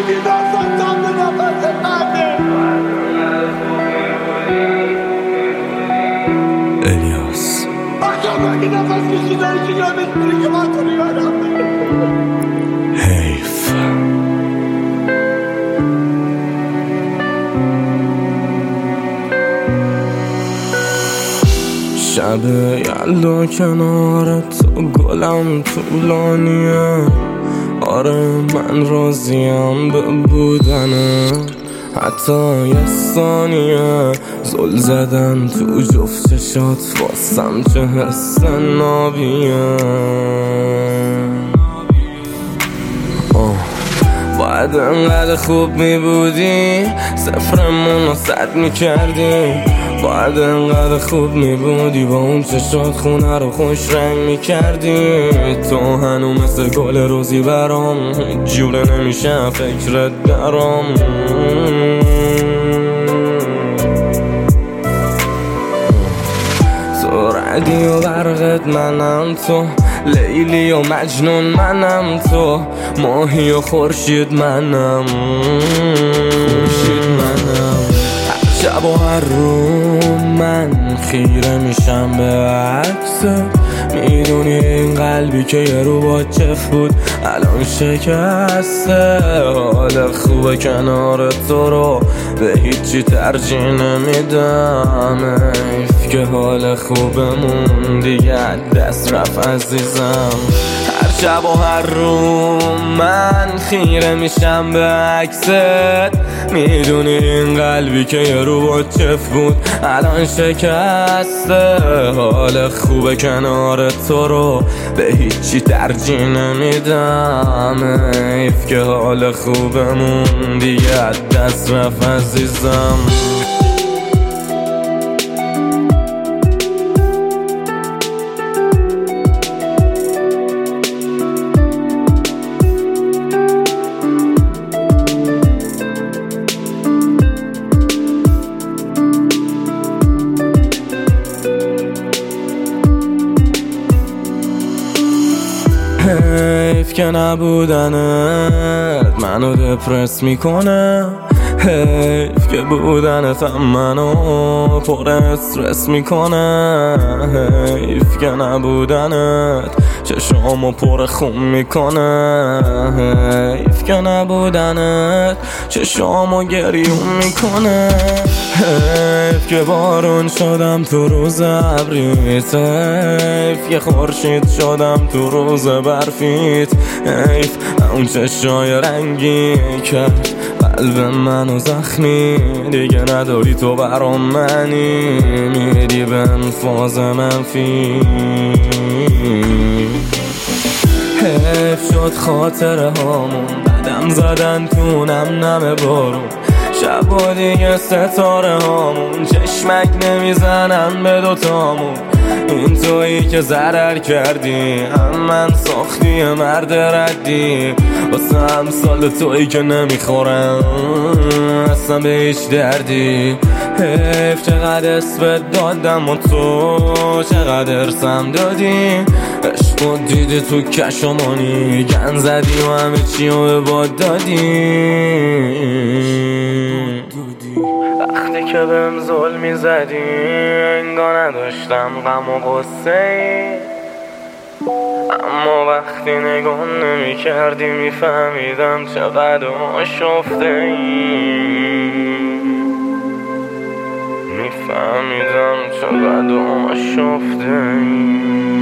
الیاس حیف. شب یلدا کنارت تو گلم طولانیه، آره من راضیم به بودنه، حتی یه ثانیه زل زدن تو جفت چشات واسم چه حس نابیه. باید انقدر خوب میبودی صفرمون رو 100 میکردی، باید انقدر خوب میبودی با اون چشات خونه رو خوش رنگ میکردی. تو هنو مثل گل روزی برام جوره نمیشه فکرت درام. تو ردی و برقت منم، تو لیلی و مجنون منم، تو ماهی و خورشید منم، خورشید منم. هر شب و هر روز من خیره میشم به عکست، میدونی این قلبی که یه رو با چف بود الان شکسته. حال خوبه کنار تو رو به هیچی ترجیح نمیدم، حیف که حال خوبمون دیگه دست رفت عزیزم. هر شب و هر روز من خیره میشم به عکست، میدونی این قلبی که یه رو با چف بود الان شکسته. حال خوبه کنار تو رو به هیچی ترجیح نمیدم، حیف که حال خوبمون دیگه دست رفت عزیزم. حیف که نبودنت منو دپرس میکنه، حیف که بودنت هم منو پر استرس میکنه، حیف که نبودنت چشامو پر خون میکنه، حیف که نبودنت چشامو گریون میکنه، حیف که بارون شدم تو روز ابریت، حیف که خورشید شدم تو روز برفیت، حیف اون چشای رنگی کرد قلب منو زخمی، دیگه نداری تو برام منی، میری به انفاز منفی. حیف شد خاطره هامون قدم زدن تو نم بارون، شب دیگه ستاره هامون چشمک نمیزنن به دوتامون. این تویی که ضرر کردی، هم من ساختی مرد ردی، واسه امثال تویی که نمیخورم اصلا به هیچ دردی. حیف چقدر اسمت دادم و تو چقدر ارسم دادی، عشق دیدی تو کشمانی گن زدی و همه چی رو به باد دادی. وقتی که بهم ظلمی زدی انگار نداشتم غم و غصه ای، اما وقتی نگاه نمی کردی میفهمیدم چقدر آشفته ای، میفهمیدم چقدر آشفته ای.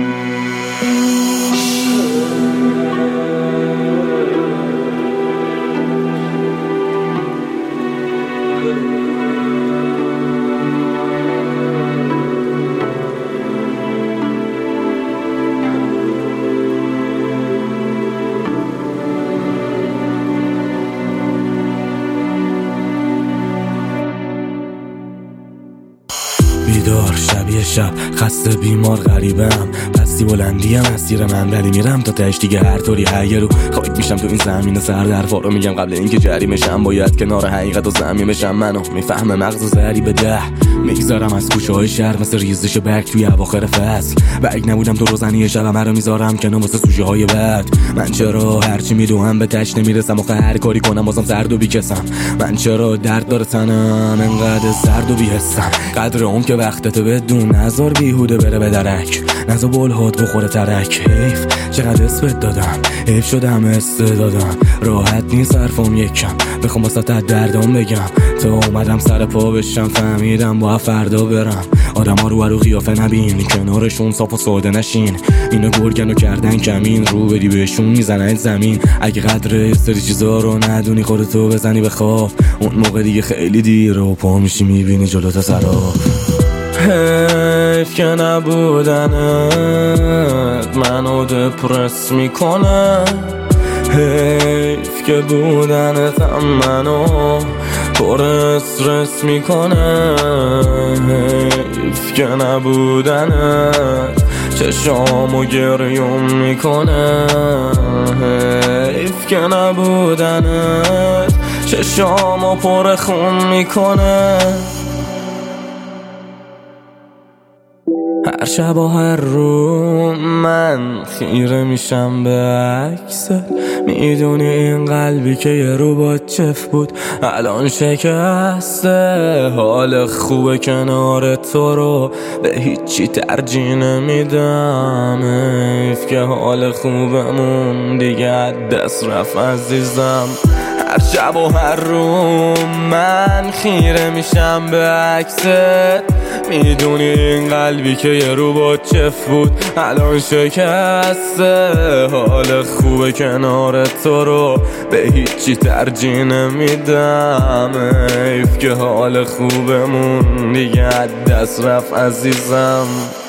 بیدار شبیه شب خسته بیمار غریبم، پستی بلندی هم مسیر من ولی میرم تا تهش دیگه هر طوری هیه رو خاک میشم تو این زمین سر درفا رو میگم قبل اینکه جریمشم، باید کنار حقیقت و زمینشم. منو میفهمه مغز و ضریب 10 میگذارم از کوچه های شهر مثل ریزش برگ توی اواخر فصل. و اگه نبودم تو روزنی شبم رو میذارم کنار واسه سوژه های بعد. من چرا هرچی میدوهم به تش نمیرسم آخه هر کاری کنم بازم زرد و بیکسم. من چرا درد داره تنم انقدر زرد و بیهستم. قدر اون که وقتت بدون نزار بیهوده بره به درک، نزار بلهات بخوره ترک. حیف چقدر اسمت دادم، حیف شده همه استعدادم. راحت نیست حرفم یکم بخوام واسه دردام بگم. تا اومدم سر پا بشم فهمیدم با فردا برم. آدم ها رو قیافه نبین، کنارشون صاف و ساده نشین. اینا گرگن و کردن کمین، رو بدی بهشون میزنن زمین. اگه قدر سری چیزا رو ندونی خودتو بزنی به خواب، اون موقع دیگه خیلی دیر و پا میشی میبینی جلوت سراب. حیف که نبودنت منو دپرس میکنه. حیف که بودنت هم منو پر استرس میکنه. حیف که نبودنت چشامو گریوم میکنه. حیف که نبودنت چشامو پر خون میکنه. هر شب و هر رو من خیره میشم به عکست. میدونی این قلبی که یه رو با چف بود الان شکسته. حال خوبه کنار تو رو به هیچی ترجیح نمیدم. حیف که حال خوبمون دیگه دست رفت عزیزم. هر شب و هر رو من خیره میشم به عکست. میدونی این قلبی که یه رو با چف بود الان شکسته. حال خوبه کنار تو رو به هیچی ترجیح نمیدم. حیف که حال خوبمون دیگه دست رفت عزیزم.